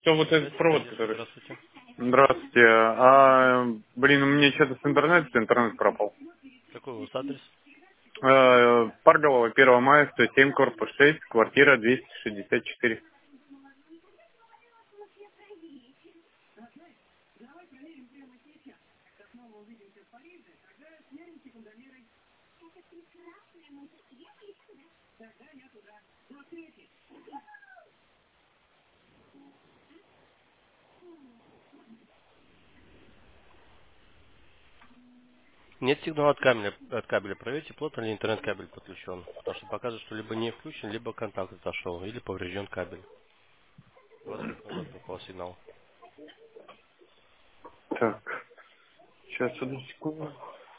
Что вот этот Связь, провод, конечно, который... здравствуйте. Здравствуйте. Блин, у меня что-то с интернет пропал. Какой у вас адрес? Парголова, 1 мая, 107, корпус 6, квартира 264. Нет сигнала от кабеля. Проверьте, плотно ли интернет-кабель подключен. Потому что показывает, что либо не включен, либо контакт отошел, или поврежден кабель. 20 минут назад пропал сигнал. Так, сейчас, одну секунду.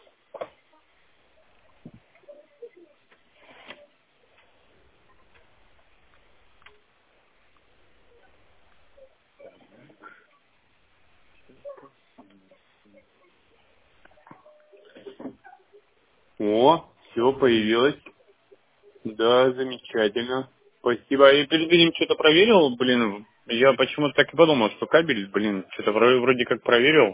О, все, появилось. Да, замечательно. Спасибо. А я перед этим что-то проверил, блин. Я почему-то так и подумал, что кабель, блин, что-то вроде как проверил.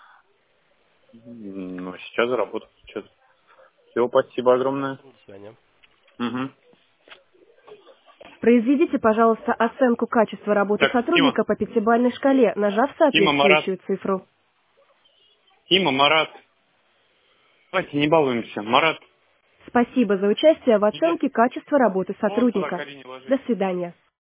Но сейчас заработал. Все, спасибо огромное. До свидания. Угу. Произведите, пожалуйста, оценку качества работы Так, Тима. сотрудника по пятибалльной шкале, нажав Тима, Марат. соответствующую цифру. Тима, Марат. Давайте не балуемся. Марат, Спасибо за участие в иди. оценке качества работы Вон туда сотрудника. Карине ложись. До свидания.